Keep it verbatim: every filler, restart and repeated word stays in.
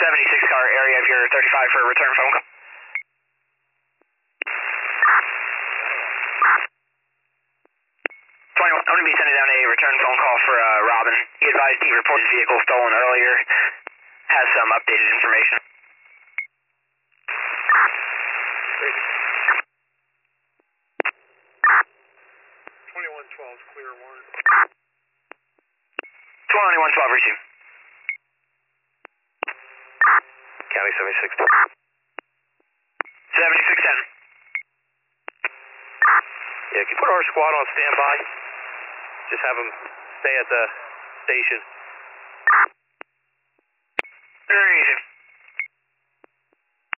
seventy-six car area of your thirty-five for a return phone call. twenty-one, I'm going to be sending down a return phone call for uh, Robin. He advised he reported his vehicle stolen earlier. Has some updated information. twenty-one twelve, clear one. twenty-one twelve, receive. County seventy-six. seventy-six ten. Yeah, can you put our squad on standby? Just have them stay at the station.